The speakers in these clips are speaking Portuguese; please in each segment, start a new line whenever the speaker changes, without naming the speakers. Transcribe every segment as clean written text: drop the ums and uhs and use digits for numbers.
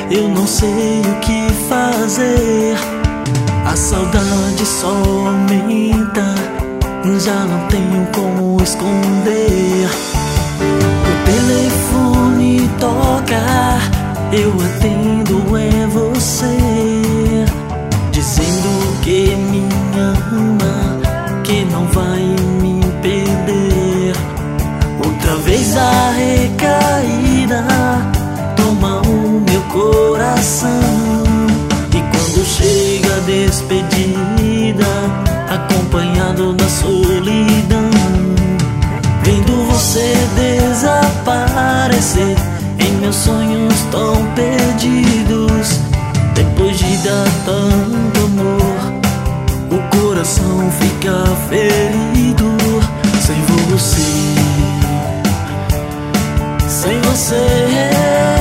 eu não sei o que fazer. A saudade só aumenta, já não tenho como esconder. O telefone toca, eu atendo, é você, dizendo que me ama, que não vai me perder. Outra vez a recaída toma o meu coração, e quando chega a despedida, acompanhado da solidão, vendo você desaparecer em meus sonhos tão perdidos. Depois de dar tanto amor, o coração fica ferido. Sem você, sem você,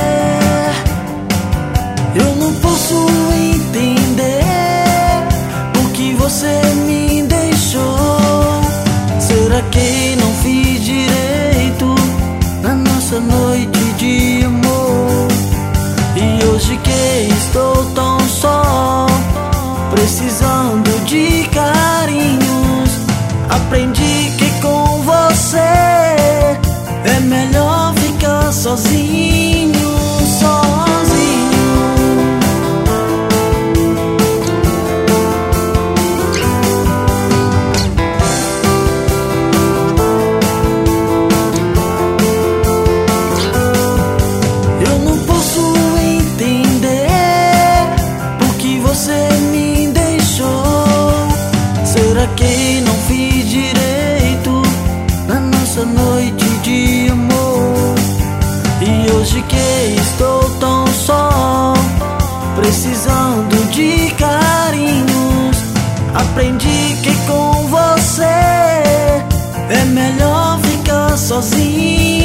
eu não posso entender por que você me deixou. Será que não fiz direito na nossa noite de amor? E hoje que estou tão só, precisando de carinhos, aprendi que com você é melhor ficar sozinho, sozinho. Eu não posso entender por que você me deixou. Será que não fiz direito na nossa noite de amor? E hoje que estou tão só, precisando de carinhos, aprendi que com você é melhor ficar sozinho.